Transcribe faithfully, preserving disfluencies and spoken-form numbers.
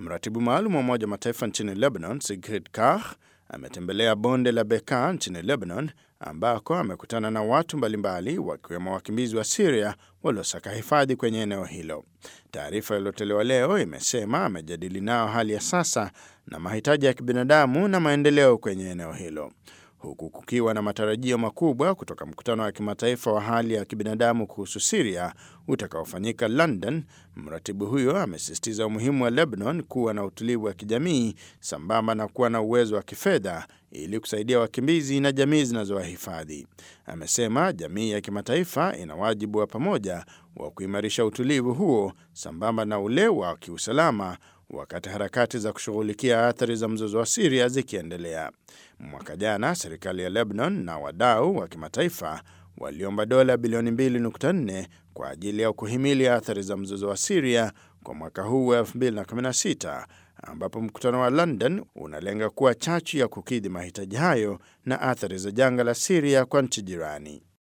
Mratibu maalum wa Umoja wa Mataifa nchini Lebanon, Sigrid Kaag, ametembelea bonde la Bekaa nchini Lebanon ambako amekutana na watu mbalimbali wakiwemo wakimbizi wa Syria waliosaka hifadhi kwenye eneo hilo. Taarifa iliyotolewa leo imesema amejadili nao hali ya sasa na mahitaji ya kibinadamu na maendeleo kwenye eneo hilo. Huku kukiwa na matarajio makubwa kutoka mkutano wa kimataifa wa hali ya kibinadamu kuhusu Syria utakaofanyika London, mratibu huyo amesisitiza umuhimu wa Lebanon kuwa na utulivu wa kijamii sambamba na kuwa na uwezo wa kifedha ili kusaidia wakimbizi na jamii zinazowahifadhi. Amesema jamii ya kimataifa ina wajibu wa pamoja wa kuimarisha utulivu huo sambamba na ule wa kiusalama wakati harakati za kushughulikia athari za mzozo wa Syria zikiendelea. Mwaka jana, serikali ya Lebanon na wadau wa kimataifa waliomba dola bilioni mbili nukta nne kwa ajili ya kuhimili athari za mzozo wa Syria kwa mwaka huu wa elfu mbili kumi na sita, ambapo mkutano wa London unalenga kuwa chachu ya kukidhi mahitaji hayo na athari za janga la Syria kwa nchi jirani.